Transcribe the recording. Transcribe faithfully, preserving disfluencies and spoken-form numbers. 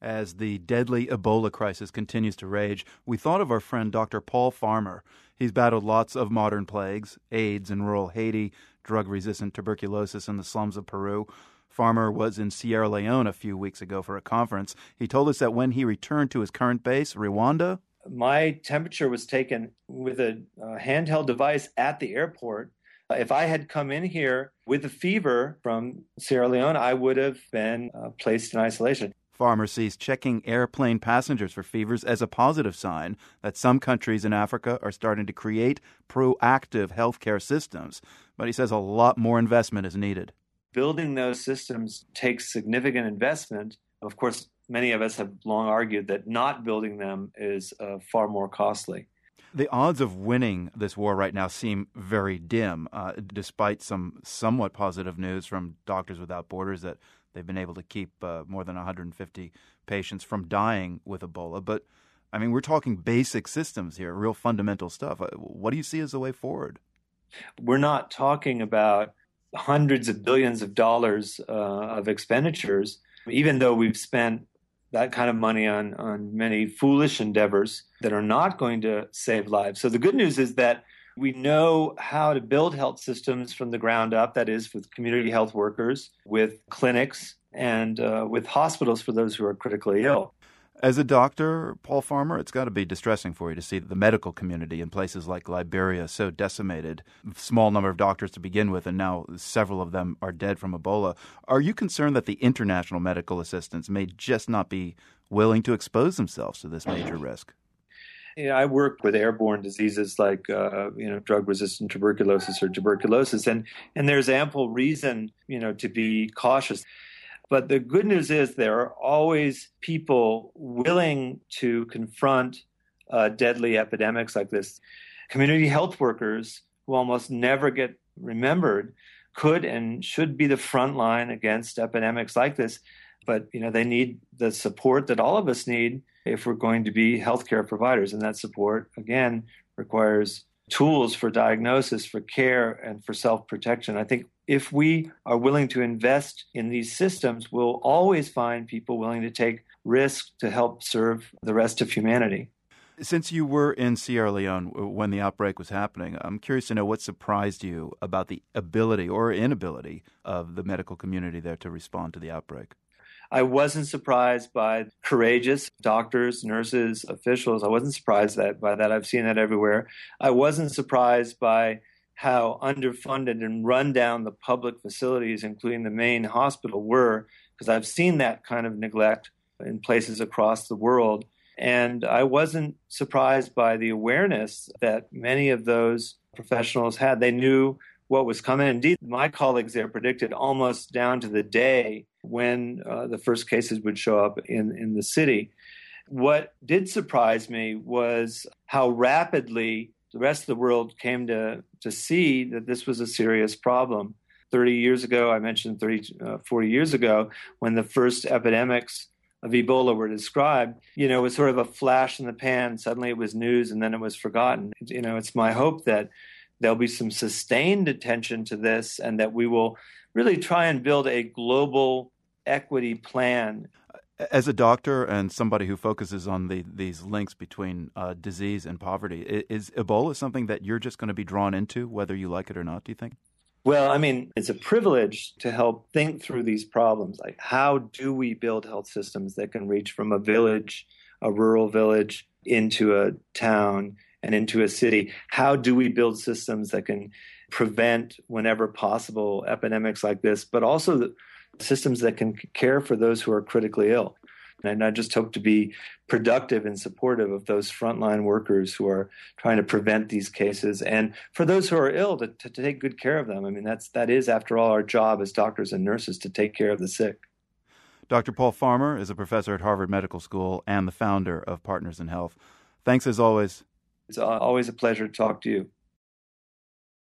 As the deadly Ebola crisis continues to rage, we thought of our friend Doctor Paul Farmer. He's battled lots of modern plagues, AIDS in rural Haiti, drug-resistant tuberculosis in the slums of Peru. Farmer was in Sierra Leone a few weeks ago for a conference. He told us that when he returned to his current base, Rwanda, my temperature was taken with a uh, handheld device at the airport. Uh, if I had come in here with a fever from Sierra Leone, I would have been uh, placed in isolation. Farmer sees checking airplane passengers for fevers as a positive sign that some countries in Africa are starting to create proactive healthcare systems. But he says a lot more investment is needed. Building those systems takes significant investment. Of course, many of us have long argued that not building them is uh, far more costly. The odds of winning this war right now seem very dim, uh, despite some somewhat positive news from Doctors Without Borders that they've been able to keep uh, more than one hundred fifty patients from dying with Ebola. But, I mean, we're talking basic systems here, real fundamental stuff. What do you see as the way forward? We're not talking about hundreds of billions of dollars uh, of expenditures, even though we've spent that kind of money on, on many foolish endeavors that are not going to save lives. So the good news is that we know how to build health systems from the ground up, that is, with community health workers, with clinics, and uh, with hospitals for those who are critically ill. As a doctor, Paul Farmer, it's got to be distressing for you to see the medical community in places like Liberia so decimated. Small number of doctors to begin with, and now several of them are dead from Ebola. Are you concerned that the international medical assistants may just not be willing to expose themselves to this major risk? Yeah, I work with airborne diseases like uh, you know drug-resistant tuberculosis or tuberculosis, and and there's ample reason you know to be cautious. But the good news is there are always people willing to confront uh, deadly epidemics like this. Community health workers, who almost never get remembered, could and should be the front line against epidemics like this. But you know they need the support that all of us need if we're going to be healthcare providers. And that support, again, requires tools for diagnosis, for care, and for self-protection. I think if we are willing to invest in these systems, we'll always find people willing to take risks to help serve the rest of humanity. Since you were in Sierra Leone when the outbreak was happening, I'm curious to know what surprised you about the ability or inability of the medical community there to respond to the outbreak. I wasn't surprised by courageous doctors, nurses, officials. I wasn't surprised that, by that. I've seen that everywhere. I wasn't surprised by how underfunded and run down the public facilities, including the main hospital, were, because I've seen that kind of neglect in places across the world. And I wasn't surprised by the awareness that many of those professionals had. They knew what was coming. Indeed, my colleagues there predicted almost down to the day when uh, the first cases would show up in, in the city. What did surprise me was how rapidly the rest of the world came to, to see that this was a serious problem. thirty years ago, I mentioned thirty, uh, forty years ago, when the first epidemics of Ebola were described, you know, it was sort of a flash in the pan. Suddenly it was news and then it was forgotten. You know, it's my hope that there'll be some sustained attention to this and that we will really try and build a global equity plan. As a doctor and somebody who focuses on the, these links between uh, disease and poverty, is Ebola something that you're just going to be drawn into, whether you like it or not, do you think? Well, I mean, it's a privilege to help think through these problems. Like, how do we build health systems that can reach from a village, a rural village, into a town and into a city? How do we build systems that can prevent, whenever possible, epidemics like this, but also the systems that can care for those who are critically ill? And I just hope to be productive and supportive of those frontline workers who are trying to prevent these cases, and for those who are ill to, to, to take good care of them. I mean, that's that is, after all, our job as doctors and nurses, to take care of the sick. Doctor Paul Farmer is a professor at Harvard Medical School and the founder of Partners in Health. Thanks as always. It's always a pleasure to talk to you.